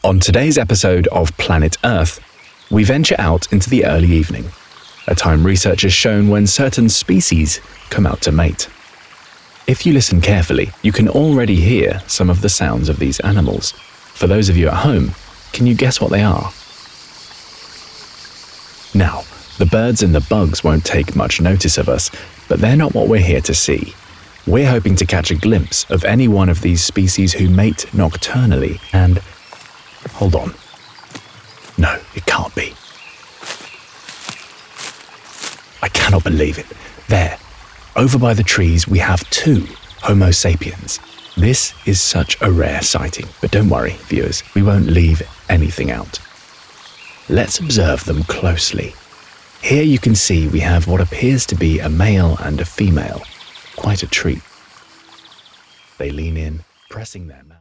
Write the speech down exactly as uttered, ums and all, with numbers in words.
On today's episode of Planet Earth, we venture out into the early evening, a time research has shown when certain species come out to mate. If you listen carefully, you can already hear some of the sounds of these animals. For those of you at home, can you guess what they are? Now, the birds and the bugs won't take much notice of us, but they're not what we're here to see. We're hoping to catch a glimpse of any one of these species who mate nocturnally and... Hold on. No, it can't be. I cannot believe it. There, over by the trees, we have two Homo sapiens. This is such a rare sighting, but don't worry, viewers, we won't leave anything out. Let's observe them closely. Here you can see we have what appears to be a male and a female. Quite a treat. They lean in, pressing their mouth.